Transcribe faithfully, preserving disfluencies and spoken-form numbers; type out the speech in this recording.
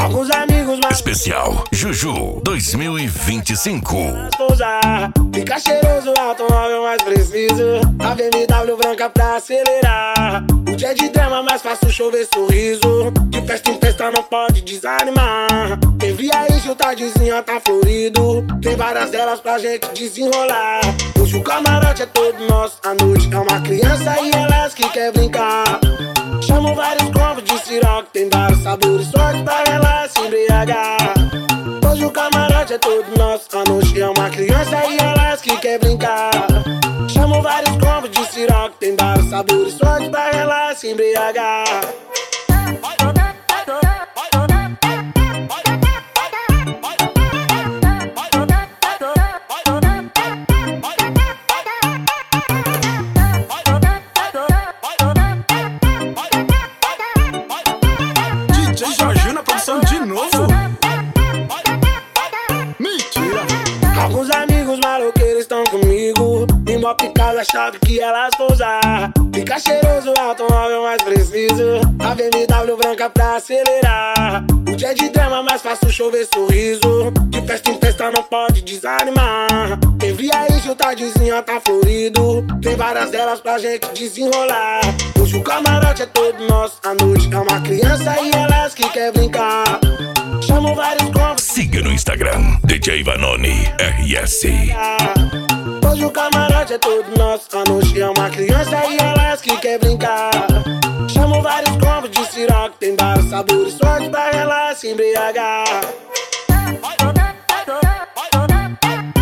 Alguns amigos mais Especial Juju dois mil e vinte e cinco. Fica cheiroso, automóvel mais preciso. A B M W branca pra acelerar. O dia de drama mais fácil chover sorriso. De festa em festa não pode desanimar. Quem via aí o tardezinho tá florido. Tem várias delas pra gente desenrolar. Hoje o camarote é todo nosso. A noite é uma criança e elas que quer brincar. Chamo vários combos de siroque. Tem vários sabores, sorte pra ela se embriagar. Hoje o camarote é todo nosso. A noite é uma criança e elas que quer brincar. Chamo vários combos de siroque. Tem vários sabores, sorte pra ela se embriagar. D J Jorginho na produção de novo. Mentira. Alguns amigos maloqueiros estão comigo. E mó picada a chave que elas vão usar. Fica cheiroso, automóvel mais preciso. A B M W branca pra acelerar. O dia de drama mais fácil chover sorriso. De festa em festa não pode desanimar. Quem via aí o tardezinho tá florido. Tem várias delas pra gente desenrolar. Hoje o camarote é todo nosso. A noite é uma criança e elas que quer brincar. Chamo vários combos. Siga no Instagram D J Vanoni R S. Hoje o camarote é todo nosso. A noite é uma criança e elas que quer brincar. Chamo vários combos de siroque. Tem vários sabores, sorte pra ela se embriagar.